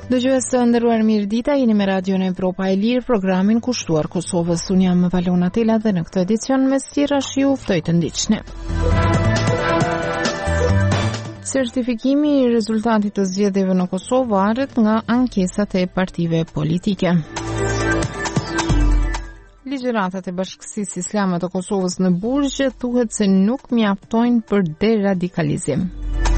Dëgjues të nderuar, mirëdita, jeni me Radion Evropa e Lirë, programin kushtuar Kosovës. Unë jam Valona Tela dhe në këtë edicion mes tjerash ju ftoj të ndiqni. Certifikimi i rezultatit të zgjedhjeve në Kosovë varet nga ankesat e partive politike. Ligjëratat e Bashkësisë Islame të Kosovës në Burgje thuhet se nuk mjaftojnë për deradikalizim.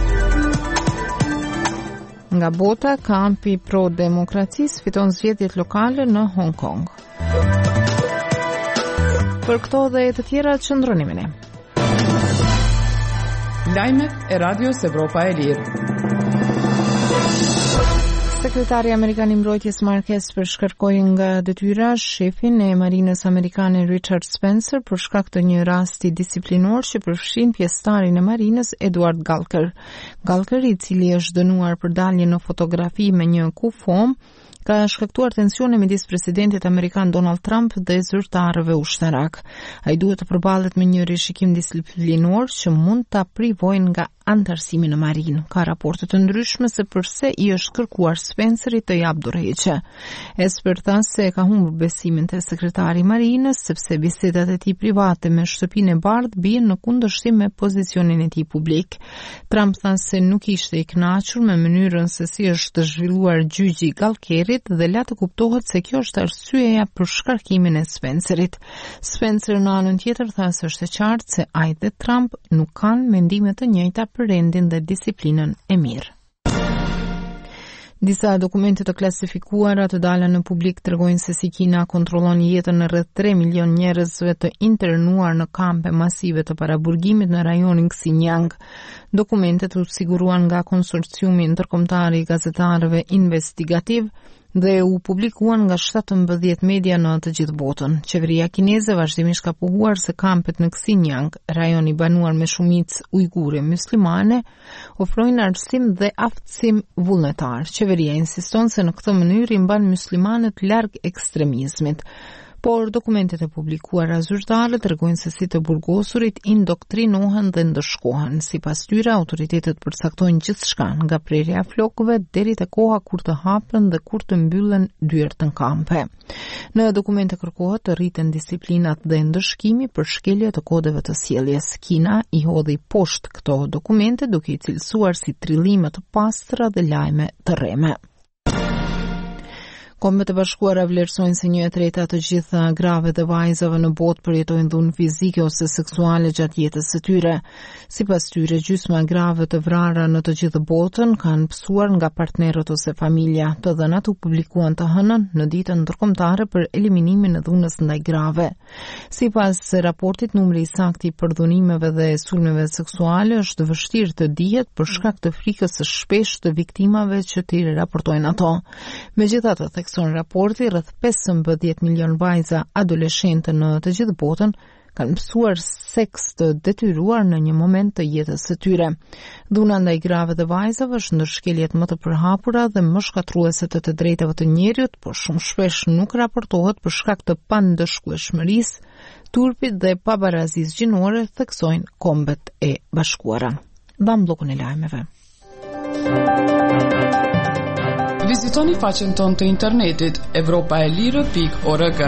Nga bota, kampi pro-demokracisë fiton zgjedhjet lokale në Hong Kong. Për këto dhe të tjera qëndroni me ne. Lajmet e Radios Evropa e Lirë. Sekretari Amerikan i Mbrojtjes Mark Esper shkarkoi nga detyra shefin e Marinës Amerikane Richard Spencer për shkak të një rasti disiplinor që përfshin pjesëtarin e Marinës Edward Gallagher. Gallagher, i cili është dënuar për dalje në fotografi me një kufom, ka shkaktuar tensione midis presidentit amerikan Donald Trump dhe zyrtarëve ushtarak. Ai duhet të përballet me një rishikim disiplinor që mund ta privojnë nga antarësimi në marinë. Ka raporte të ndryshme se përse i është kërkuar Spencerit të jap dorëheqje. Esper tha se ka humbur besimin te sekretari i Marinës sepse bisedat e tij private me shtëpinë e bardhë bien në kundërshtim me pozicionin e tij publik. Trump tha se nuk ishte i kënaqur me mënyrën se si është zhvilluar gjyqi i Gallagherit dhe la të kuptohet se kjo është arsyeja për shkarkimin e Spencerit. Spencer në anën tjetër tha se është e qartë se ai dhe Trump nuk kanë mendime të njëjta për rendin dhe disiplinën e mirë. Disa dokumente të klasifikuara të dala në publik tregojnë se si Kina kontrollon jetën në rreth 3 milion njerëzve të internuar në kampe masive të paraburgimit në rajonin Xinjiang. Dokumentet u siguruan nga konsorciumi ndërkombëtar i gazetarëve investigativ dhe u publikuan nga 17 media në të gjithë botën. Qeveria kineze vazhdimisht ka pohuar se kampet në Xinjiang, rajon i banuar me shumicë ujgure muslimane, ofrojnë arsim dhe aftësim vullnetar. Qeveria insiston se në këtë mënyrë i mban muslimanët larg ekstremizmit. Por dokumentet e publikuara zyrtare tregojnë se si të burgosurit indoktrinohen dhe ndëshkohen. Sipas tyre, autoritetet përcaktojnë gjithçka, nga prerja e flokëve deri te koha kur të hapen dhe kur të mbyllen dyert në kampe. Në dokumente kërkohet të rriten disiplinat dhe ndëshkimi për shkelje të kodeve të sjelljes. Kina i hodhi poshtë këto dokumente duke i cilësuar si trillime të pastra dhe lajme të rreme. Kombet e Bashkuara vlerësojnë se 1/3 të gjitha grave dhe vajzave në botë përjetojnë dhunë fizike ose seksuale gjatë jetës së tyre. Sipas tyre, gjysma e grave të vrara në të gjithë botën kanë pësuar nga partnerët ose familja. Të dhënat u publikuan të hënën në ditën ndërkombëtare për eliminimin e dhunës ndaj grave. Sipas raportit, numri i saktë i përdhunimeve dhe sulmeve seksuale është vështirë të dihet për shkak të frikës së shpeshtë të viktimave që t'i raportojnë ato. Megjithatë, thekson raporti, rreth 15 milion vajza adoleshente në të gjithë botën kanë mësuar seks të detyruar në një moment të jetës së tyre. Dhuna ndaj grave dhe vajzave është ndër shkeljet më të përhapura dhe më shkatruese të drejtave të njerëzit, por shumë shpesh nuk raportohet për shkak të pandëshkueshmërisë, turpit dhe pabarazisë gjinore, theksojnë Kombet e Bashkuara. Mbam bllokun e lajmeve. Vizitoni faqen tonë të internetit evropaelire.org.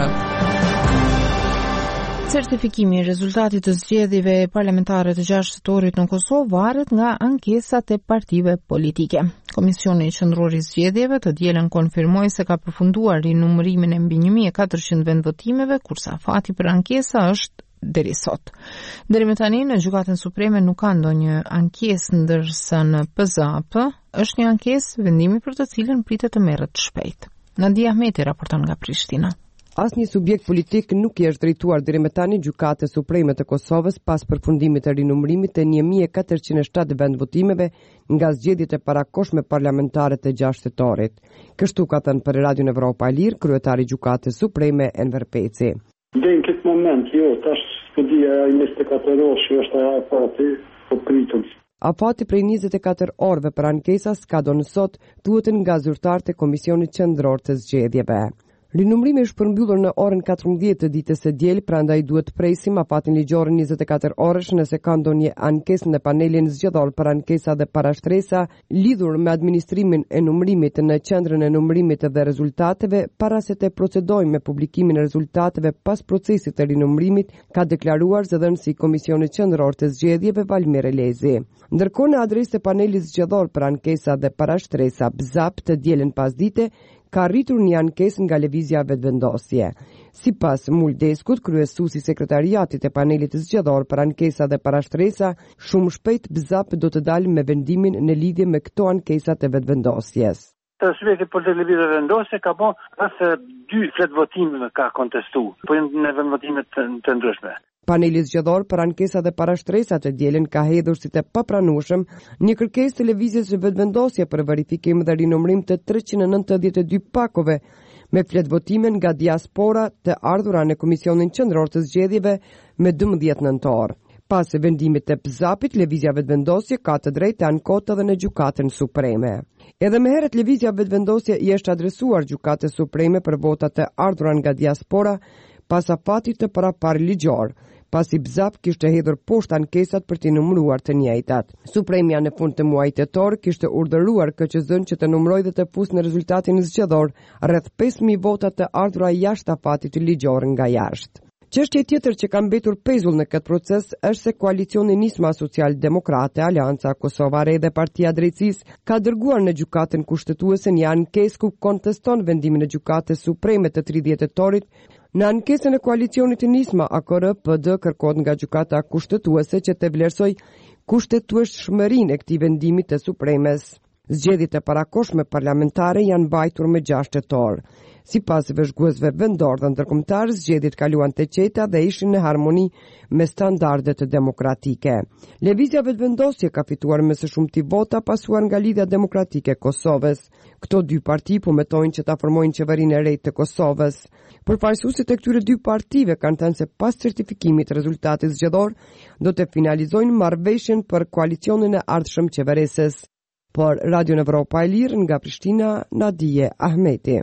Certifikimi i rezultatit të zgjedhjeve parlamentare të 6 shtatorit në Kosovë varet nga ankesat e partive politike. Komisioni Qendror i Zgjedhjeve të dielën konfirmoi se ka përfunduar rinumërimin e mbi 1400 vendvotimeve, kurse afati për ankesa është deri sot. Deri më tani në Gjykatën Supreme nuk ka ndonjë ankesë, ndërsa në PZAP është një ankesë vendimi për të cilën pritet të merret shpejt. Nadia Ahmeti raporton nga Prishtina. Asnjë subjekt politik nuk i është drejtuar deri më tani Gjykatës Supreme të Kosovës pas përfundimit të rinumërimit të 1407 vendvotimeve nga zgjedhjet e parakohshme parlamentare të 6 shtatorit. Kështu ka thënë për Radion Evropa e Lirë kryetari i Gjykatës Supreme Enver Peci. Dhe në këtë moment, tash studia 24 orë që është afati, po pritëm. Afati prej 24 orëve për ankesa s'ka do në sot, duhet nga zyrtarët e Komisionit Qendror të Zgjedhjeve. Rinumrimi është përmbyllur në orën 14 të ditës së diel, prandaj duhet të presim afatin ligjor 24 orësh nëse ka ndonjë ankesë në panelin zgjedhor për ankesa dhe parashtresa lidhur me administrimin e numërimit në qendrën e numërimit dhe rezultateve, para se të procedojmë me publikimin e rezultateve pas procesit të rinumërimit, ka deklaruar zëdhënësi i Komisionit Qendror të Zgjedhjeve Valmir Elezi. Ndërkohë në adresë të panelit zgjedhor për ankesa dhe parashtresa BZAP të dielën pasdite, ka rritur një ankesë nga lëvizja vetëvendosje. Sipas Muldeskut, kryesuesi i sekretariatit e panelit zgjedhor për ankesa dhe parashtresa, shumë shpejt BZAP do të dalë me vendimin në lidhje me këto ankesa të vetëvendosjes. Subjekti për të lëvizje vendosje ka po rreth 2 fletvotime ka kontestu, po në vendvotime të ndryshme. Paneli zgjedhor për ankesa dhe parashtresat të dielën ka hedhur si të papranueshëm një kërkesë të lëvizjes së vetvendosje për verifikim dhe rinumërim të 392 pakove me fletvotime nga diaspora të ardhura në Komisionin Qendror të Zgjedhjeve me 12 nëntor. Pas vendimit të BZAP-it, lëvizja vetvendosje ka të drejtë të ankohet edhe në Gjykatën Supreme. Edhe më herët lëvizja vetvendosje i është adresuar Gjykatës Supreme për votat të ardhura nga diaspora pas afatit të parapar ligjor, pasi BZAP kishte hedhur poshtë ankesat për t'i numëruar të njëjtat. Supremja në fund të muajit tetor kishte urdhëruar KQZ-n që të numërojë dhe të pusë në rezultatin zgjedhor rreth 5000 vota të ardhura jashtë afatit ligjor nga jashtë. Çështje tjetër që ka mbetur pezull në këtë proces është se koalicioni Nisma Social-Demokrate, Alianca Kosova Re dhe Partia Drejtësisë ka dërguar në Gjykatën Kushtetuese një ankesë ku konteston vendimin e Gjykatës Supreme të 30 tetorit. Në ankesën e koalicionit Nisma AKR-PD kërkohet nga Gjykata Kushtetuese që të vlerësoj kushtetueshmërinë e këtij vendimi të Supremes. Zgjedhjet e parakohshme parlamentare janë mbajtur me 6 tetor. Sipas vëzhguesve vendor dhe ndërkombëtar, zgjedhjet kaluan të qeta dhe ishin në harmoni me standardet demokratike. Lëvizja vetvendosje ka fituar me së shumti vota pasuar nga Lidhja Demokratike e Kosovës. Këto dy parti po metojnë që ta formojnë qeverinë e re të Kosovës. Përfaqësuesit e këtyre dy partive kanë thënë se pas certifikimit të rezultatit zgjedhor do të finalizojnë marrëveshjen për koalicionin e ardhshëm qeveresës. Por Radio Evropa e Lirë nga Prishtina, Nadije Ahmeti.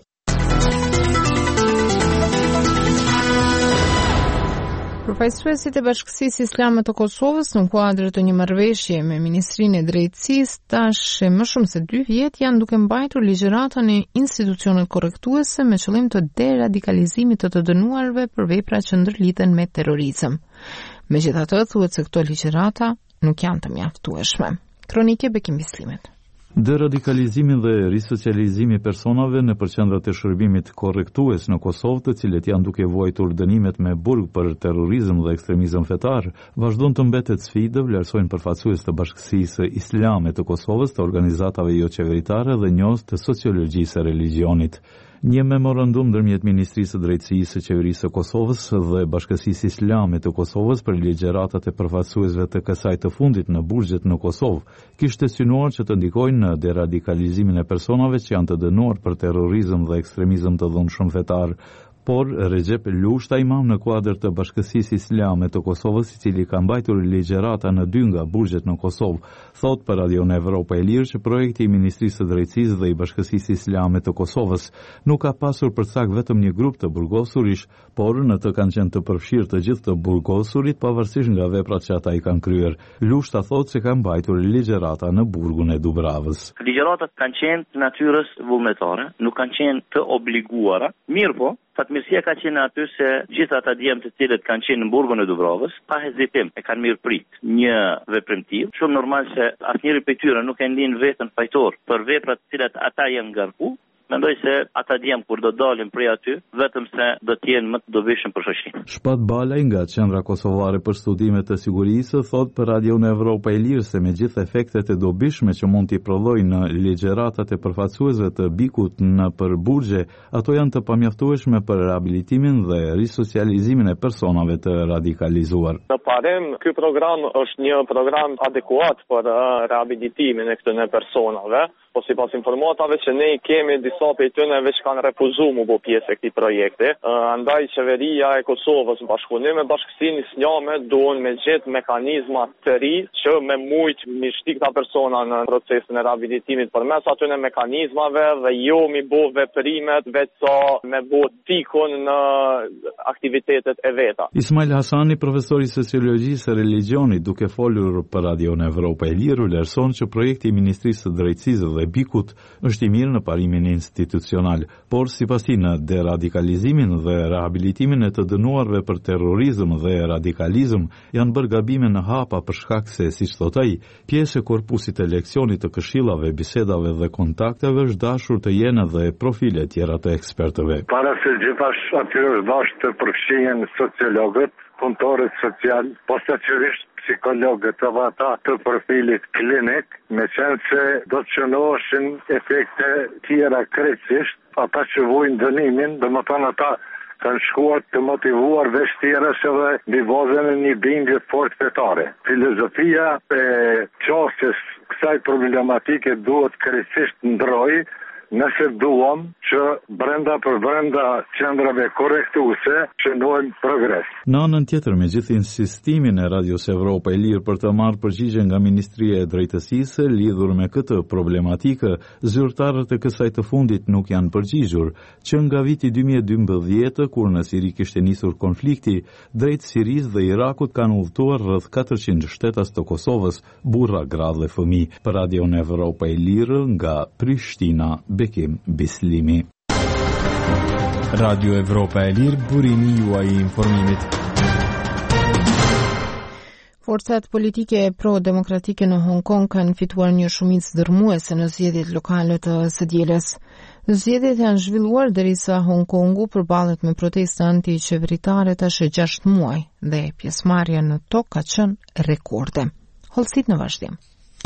Përfaqësuesit e Bashkësisë Islame të Kosovës në kuadër të një marrëveshje me Ministrinë e Drejtësisë tash më shumë se 2 vjet janë duke mbajtur ligjëratën e institucionet korrektuese me qëllim të deradikalizimit të dënuarve për vepra që ndërlidhen me terrorizëm. Megjithatë, thuhet se këto ligjërata nuk janë të mjaftueshme. Kronike Bekim Bislimet. Deradikalizimin dhe risocializimi personave në përqendrat e shërbimit korrektues në Kosovë, të cilët janë duke vuajtur dënimet me burg për terrorizëm dhe ekstremizëm fetar, vazhdon të mbetet sfidë, vlerësojnë përfaqësues të Bashkësisë Islame të Kosovës, të organizatave jo qeveritare dhe njohës të sociologjisë e religionit. Një memorandum ndërmjet Ministrisë së Drejtësisë së Qeverisë së Kosovës dhe Bashkësisë Islame të Kosovës për ligjëratat e përfaqësuesve të kësaj të fundit në burgjet në Kosovë kishte synuar që të ndikojnë në deradikalizimin e personave që janë të dënuar për terrorizëm dhe ekstremizëm të dhunshëm fetar. Por Recep Lushta, imam në kuadër të Bashkësisë Islame të Kosovës, i cili ka mbajtur ligjërata në 2 nga burgjet në Kosovë, thot për Radio Evropa e Lirë që projekti i Ministrisë së Drejtësisë dhe i Bashkësisë Islame të Kosovës nuk ka pasur përcak vetëm një grup të burgosurish, por në të kanë qenë të përfshirë të gjithë të burgosurit pavarësisht nga veprat që ata i kanë kryer. Lushta thot se ka mbajtur ligjërata në burgun e Dubravës. Ligjëratat kanë qenë të natyrës vullnetare, nuk kanë qenë të obliguara, mirë po, fatmirësia ka qenë aty se gjithë ata djemë të cilët kanë qenë në burgun e Dubravës, pa hezitim e kanë mirëprit një veprimtiv. Shumë normal se asnjëri prej tyre nuk e ndin veten fajtor për veprat të cilat ata janë ngarku. Mendoj se ata djem kur do dalin prej aty, vetëm se do të jenë më të dobishëm për shoqërinë. Shpat Balaj nga Qendra Kosovare për Studime të Sigurisë thot për Radio Evropa e Lirë se me gjithë efektet e dobishme që mund t'i prodhojnë në ligjëratat e përfaqësuesve të bikut në për burgje, ato janë të pamjaftueshme për rehabilitimin dhe risocializimin e personave të radikalizuar. Në parim, ky program është një program adekuat për rehabilitimin e këtyre personave, po sipas informatave që ne kemi disa prej tyre që kanë refuzuar mu bë pjesë e këtij projekti. Andaj qeveria e Kosovës në bashkëpunim me Bashkësinë Islame duan me gjetë mekanizma të ri që me mujt mi shti këta persona në procesin e rehabilitimit përmes atyre mekanizmave dhe jo mi bë veprimet veçsa me bë tikun në aktivitetet e veta. Ismail Hasani, profesor i sociologjisë e religionit, duke folur për Radio Evropa e Lirë, vlerëson që projekti i Ministrisë së Drejtësisë dhe Bikut është i mirë në parimin institucional, por sipas tij në deradikalizimin dhe rehabilitimin e të dënuarve për terrorizëm dhe radikalizëm janë bërë gabime në hapa për shkak se, siç thotë ai, pjesë e korpusit të leksionit të këshillave, bisedave dhe kontakteve është dashur të jenë edhe profile tjera të ekspertëve. Para se gjithashtu aty është dashur të përfshihen sociologët, punëtorët social, posaçërisht psikologët edhe ata të profilit klinik, me qenë se do të shënoheshin efekte tjera krejtësisht, ata që vojnë dënimin, dhe më thënë ata kanë shkuar të motivuar veç tjerës edhe mbi bazën e një bindje fort fetare. Filozofia e çështjes kësaj problematike duhet krejtësisht ndrojë, nëse duam që brenda qendrave korrektuese që ndojmë progres. Në anën tjetër, me gjithë insistimin e Radios Evropa e Lirë për të marrë përgjigje nga Ministria e Drejtësisë lidhur me këtë problematikë, zyrtarët e kësaj të fundit nuk janë përgjigjur, që nga viti 2012, kur në Siri kishte nisur konflikti, drejt Sirisë dhe Irakut kanë udhëtuar rreth 400 shtetas të Kosovës, burra, gra dhe fëmijë. Për Radion Evropa e Lirë nga Prishtina, Bekim Bislimi. Radio Evropa e Lirë, burimi juaj i informimit. Forcat politike pro-demokratike në Hong Kong kanë fituar një shumicë dërmuese në zgjedhjet lokale të së dielës. Zgjedhjet janë zhvilluar derisa Hong Kongu përballet me protesta anti-qeveritare tash 6 muaj dhe pjesëmarrja në tokë ka qenë rekorde. Hollësit në vazhdim.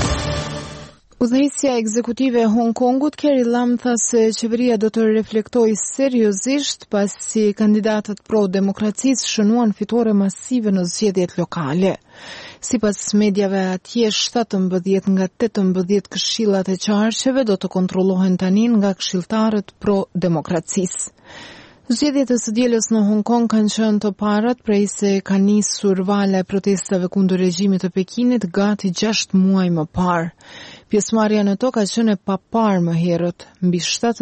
Udhëheqësja ekzekutive e Hong Kongut, Carrie Lam, tha se qeveria do të reflektojë seriozisht pasi kandidatët pro-demokracisë shënuan fitore masive në zgjedhjet lokale. Sipas mediave atje, 17 nga 18 këshillat e qarqeve do të kontrollohen tani nga këshilltarët pro-demokracisë. Zgjedhjet e së dielës në Hong Kong kanë qenë të parat prej se ka nisur vala e protestave kundër regjimit të Pekinit gati 6 muaj më parë. Pjesëmarrja në to ka qenë e paparë më herët, mbi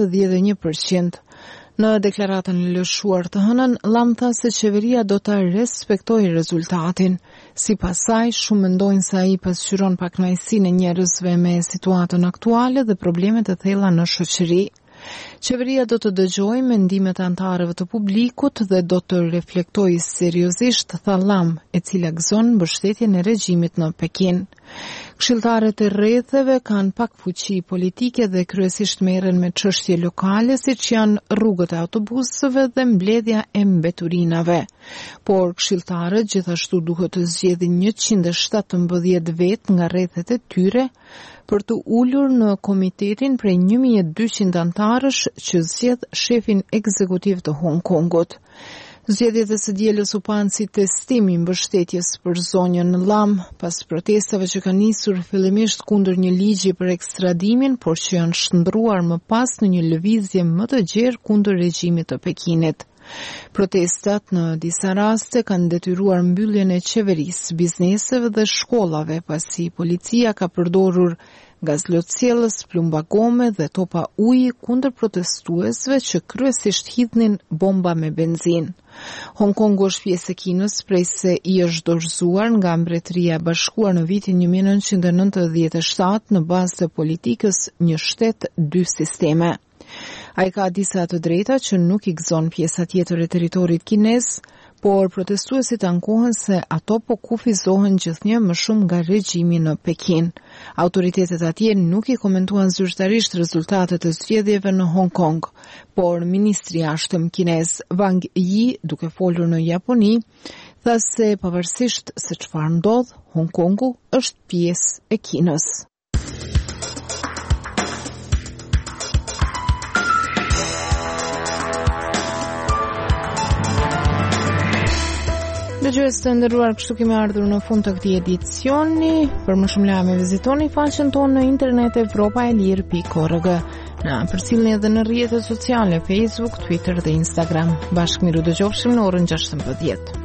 71%. Në deklaratën e lëshuar të hënën, Lam tha se qeveria do ta respektojë rezultatin. Sipas saj, shumë mendojnë se ai pasqyron pakënaqësinë e njerëzve me situatën aktuale dhe problemet e thella në shoqëri. Qeveria do të dëgjojë mendimet e anëtarëve të publikut dhe do të reflektojë seriozisht, tha Lam, e cila gëzon mbështetjen e regjimit në Pekin. Këshilltarët e rretheve kanë pak fuqi politike dhe kryesisht merren me çështje lokale, siç janë rrugët e autobusëve dhe mbledhja e mbeturinave. Por këshilltarët gjithashtu duhet të zgjedhin 117 vet nga rrethet e tyre për të ulur në komitetin prej 1200 anëtarësh që zgjedh shefin ekzekutiv të Hong Kongut. Zgjedhjet e së dielës u panë si testim i mbështetjes për zonjën Lam pas protestave që kanë nisur fillimisht kundër një ligji për ekstradimin, por që janë shndruar më pas në një lëvizje më të gjerë kundër regjimit të Pekinit. Protestat në disa raste kanë detyruar mbylljen e qeverisë, bizneseve dhe shkollave pasi policia ka përdorur gaz lotësielës, plumba gome dhe topa uji kundër protestuesve që kryesisht hidhnin bomba me benzinë. Hong Kongu është pjesë e Kinës prej se i është dorëzuar nga Mbretëria e Bashkuar në vitin 1997 në bazë të politikës një shtet, 2 sisteme. Ai ka disa të drejta që nuk i gëzon pjesa tjetër e territorit kinez, por protestuesit ankohen se ato po kufizohen gjithnjë më shumë nga regjimi në Pekin. Autoritetet atje nuk i komentuan zyrtarisht rezultatet e zgjedhjeve në Hong Kong, por ministri i jashtëm kinez Wang Yi, duke folur në Japoni, tha se pavarësisht se çfarë ndodh, Hong Kongu është pjesë e Kinës. Dëgjues të nderuar, kështu kemi ardhur në fund të këtij edicioni. Për më shumë lajme vizitoni faqen tonë në internet evropaelir.org. Na përcjellni edhe në rrjetet sociale Facebook, Twitter dhe Instagram. Bashkë miru dëgjofshim në orën 16.